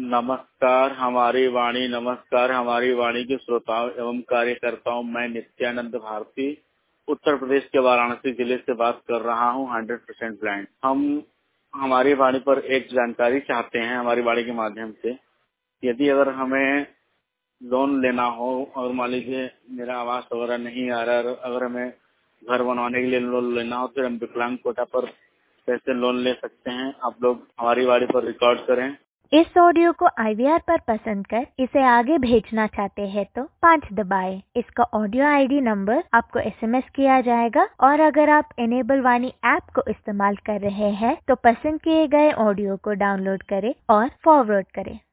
नमस्कार हमारी वाणी के श्रोताओं एवं कार्यकर्ताओं। मैं नित्यानंद भारती उत्तर प्रदेश के वाराणसी जिले से बात कर रहा हूँ। 100% ब्लाइंड। हम हमारी वाणी पर एक जानकारी चाहते हैं। हमारी वाणी के माध्यम से यदि अगर हमें लोन लेना हो और मान लीजिए मेरा आवास वगैरह नहीं आ रहा है, अगर हमें घर बनवाने के लिए लोन लेना हो तो हम विकलांग कोटा पर कैसे लोन ले सकते हैं। आप लोग हमारी वाणी पर रिकॉर्ड करें। इस ऑडियो को IVR पर पसंद कर इसे आगे भेजना चाहते हैं तो 5 दबाएं। इसका ऑडियो ID नंबर आपको SMS किया जाएगा और अगर आप इनेबल वाणी ऐप को इस्तेमाल कर रहे हैं तो पसंद किए गए ऑडियो को डाउनलोड करें और फॉरवर्ड करें।